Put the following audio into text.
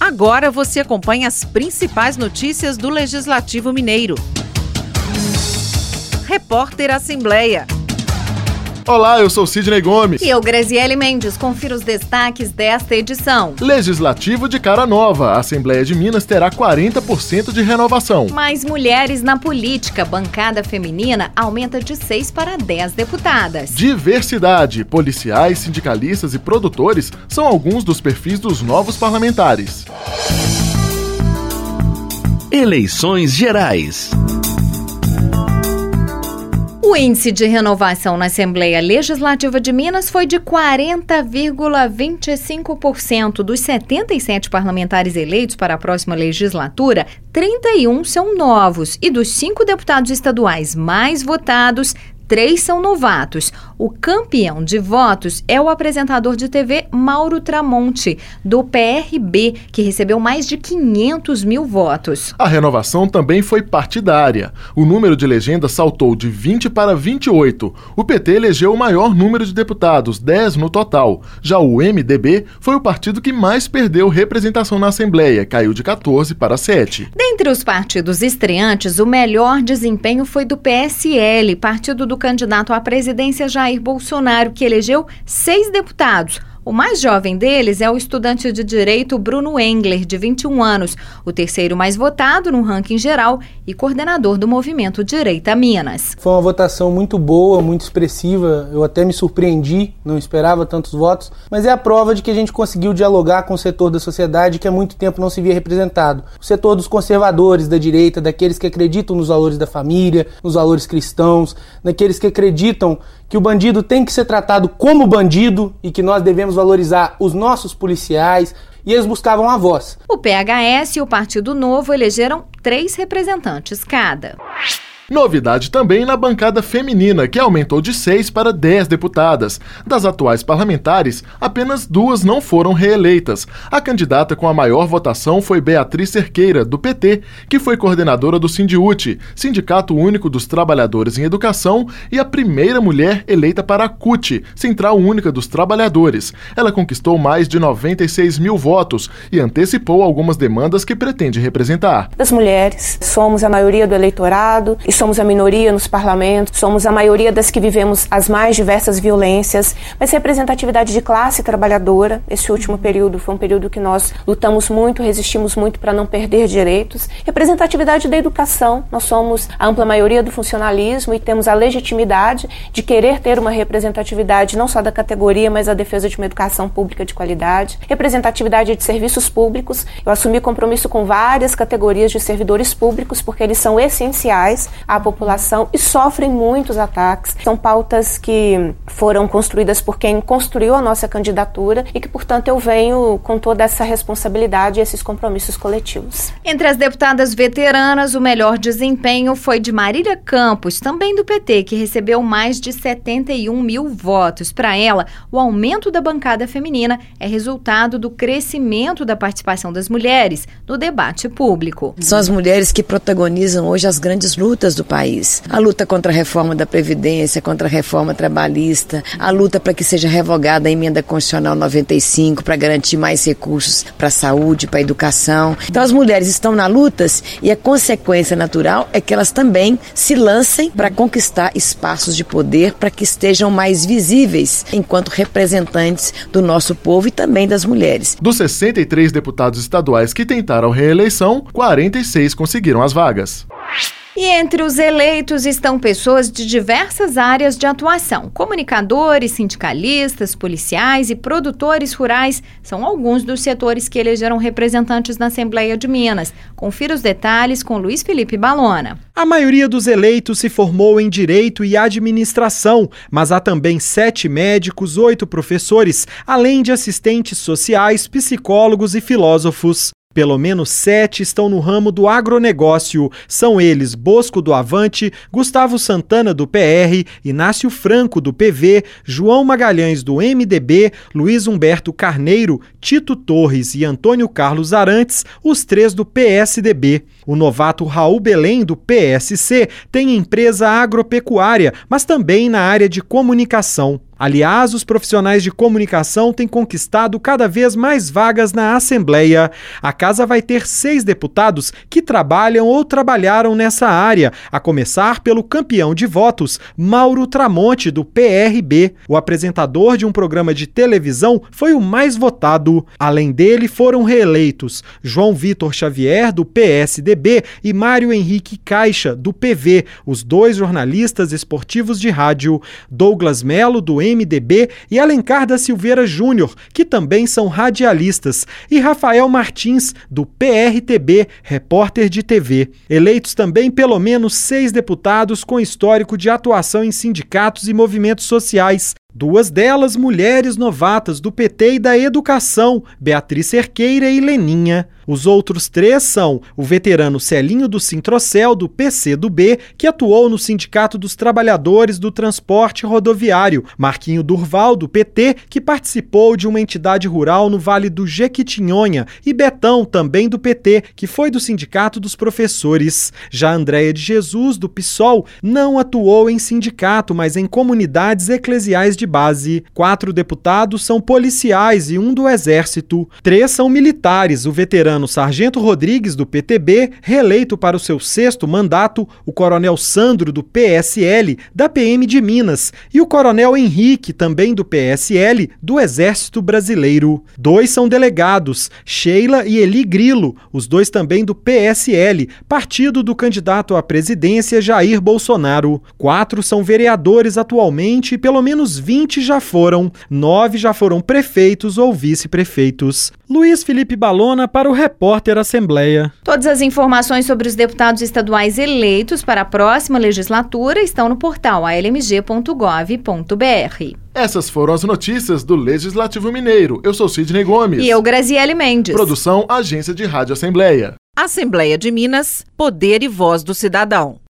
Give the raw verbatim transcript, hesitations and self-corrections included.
Agora você acompanha as principais notícias do Legislativo Mineiro. Repórter Assembleia. Olá, eu sou Sidney Gomes. E eu, Graziele Mendes. Confira os destaques desta edição. Legislativo de cara nova. A Assembleia de Minas terá quarenta por cento de renovação. Mais mulheres na política. Bancada feminina aumenta de seis para dez deputadas. Diversidade. Policiais, sindicalistas e produtores são alguns dos perfis dos novos parlamentares. Eleições Gerais. O índice de renovação na Assembleia Legislativa de Minas foi de quarenta vírgula vinte e cinco por cento. Dos setenta e sete parlamentares eleitos para a próxima legislatura, trinta e um são novos e dos cinco deputados estaduais mais votados, três são novatos. O campeão de votos é o apresentador de T V Mauro Tramonte, do P R B, que recebeu mais de quinhentos mil votos. A renovação também foi partidária. O número de legendas saltou de vinte para vinte e oito. O P T elegeu o maior número de deputados, dez no total. Já o M D B foi o partido que mais perdeu representação na Assembleia, caiu de quatorze para sete. Dentre os partidos estreantes, o melhor desempenho foi do P S L, partido do candidato à presidência Jair Bolsonaro, que elegeu seis deputados. O mais jovem deles é o estudante de Direito Bruno Engler, de vinte e um anos, o terceiro mais votado no ranking geral e coordenador do movimento Direita Minas. Foi uma votação muito boa, muito expressiva, eu até me surpreendi, não esperava tantos votos, mas é a prova de que a gente conseguiu dialogar com o setor da sociedade que há muito tempo não se via representado. O setor dos conservadores, da direita, daqueles que acreditam nos valores da família, nos valores cristãos, daqueles que acreditam que o bandido tem que ser tratado como bandido e que nós devemos valorizar os nossos policiais, e eles buscavam a voz. O P H S e o Partido Novo elegeram três representantes cada. Novidade também na bancada feminina, que aumentou de seis para dez deputadas. Das atuais parlamentares, apenas duas não foram reeleitas. A candidata com a maior votação foi Beatriz Cerqueira, do P T, que foi coordenadora do Sindiúti, Sindicato Único dos Trabalhadores em Educação, e a primeira mulher eleita para a C U T, Central Única dos Trabalhadores. Ela conquistou mais de noventa e seis mil votos e antecipou algumas demandas que pretende representar. As mulheres somos a maioria do eleitorado e somos a minoria nos parlamentos, somos a maioria das que vivemos as mais diversas violências, mas representatividade de classe trabalhadora. Esse último período foi um período que nós lutamos muito, resistimos muito para não perder direitos. Representatividade da educação, nós somos a ampla maioria do funcionalismo e temos a legitimidade de querer ter uma representatividade não só da categoria, mas a defesa de uma educação pública de qualidade. Representatividade de serviços públicos, eu assumi compromisso com várias categorias de servidores públicos, porque eles são essenciais à população e sofrem muitos ataques. São pautas que foram construídas por quem construiu a nossa candidatura e que, portanto, eu venho com toda essa responsabilidade e esses compromissos coletivos. Entre as deputadas veteranas, o melhor desempenho foi de Marília Campos, também do P T, que recebeu mais de setenta e um mil votos. Para ela, o aumento da bancada feminina é resultado do crescimento da participação das mulheres no debate público. São as mulheres que protagonizam hoje as grandes lutas do país. A luta contra a reforma da Previdência, contra a reforma trabalhista, a luta para que seja revogada a emenda constitucional noventa e cinco para garantir mais recursos para a saúde, para a educação. Então as mulheres estão na luta e a consequência natural é que elas também se lancem para conquistar espaços de poder para que estejam mais visíveis enquanto representantes do nosso povo e também das mulheres. Dos sessenta e três deputados estaduais que tentaram reeleição, quarenta e seis conseguiram as vagas. E entre os eleitos estão pessoas de diversas áreas de atuação. Comunicadores, sindicalistas, policiais e produtores rurais são alguns dos setores que elegeram representantes na Assembleia de Minas. Confira os detalhes com Luiz Felipe Balona. A maioria dos eleitos se formou em Direito e Administração, mas há também sete médicos, oito professores, além de assistentes sociais, psicólogos e filósofos. Pelo menos sete estão no ramo do agronegócio. São eles Bosco do Avante, Gustavo Santana do P R, Inácio Franco do P V, João Magalhães do M D B, Luiz Humberto Carneiro, Tito Torres e Antônio Carlos Arantes, os três do P S D B. O novato Raul Belém do P S C tem empresa agropecuária, mas também na área de comunicação. Aliás, os profissionais de comunicação têm conquistado cada vez mais vagas na Assembleia. A casa vai ter seis deputados que trabalham ou trabalharam nessa área, a começar pelo campeão de votos, Mauro Tramonte, do P R B. O apresentador de um programa de televisão foi o mais votado. Além dele, foram reeleitos João Vitor Xavier, do P S D B, e Mário Henrique Caixa, do P V, os dois jornalistas esportivos de rádio, Douglas Melo, do M D B, e Alencar da Silveira Júnior, que também são radialistas, e Rafael Martins, do P R T B, repórter de T V. Eleitos também pelo menos seis deputados com histórico de atuação em sindicatos e movimentos sociais. Duas delas, mulheres novatas do P T e da Educação, Beatriz Cerqueira e Leninha. Os outros três são o veterano Celinho do Sintrocel, do P C do B, que atuou no Sindicato dos Trabalhadores do Transporte Rodoviário, Marquinho Durval, do P T, que participou de uma entidade rural no Vale do Jequitinhonha, e Betão, também do P T, que foi do Sindicato dos Professores. Já Andréia de Jesus, do PSOL, não atuou em sindicato, mas em comunidades eclesiais de base. Quatro deputados são policiais e um do Exército. Três são militares, o veterano Sargento Rodrigues, do P T B, reeleito para o seu sexto mandato, o coronel Sandro, do P S L, da P M de Minas, e o coronel Henrique, também do P S L, do Exército Brasileiro. Dois são delegados, Sheila e Eli Grilo, os dois também do P S L, partido do candidato à presidência Jair Bolsonaro. Quatro são vereadores atualmente e pelo menos vinte já foram. Nove já foram prefeitos ou vice-prefeitos. Luiz Felipe Balona para o Repórter Assembleia. Todas as informações sobre os deputados estaduais eleitos para a próxima legislatura estão no portal a l m g ponto gov ponto b r. Essas foram as notícias do Legislativo Mineiro. Eu sou Sidney Gomes. E eu, Graziele Mendes. Produção, Agência de Rádio Assembleia. Assembleia de Minas, Poder e Voz do Cidadão.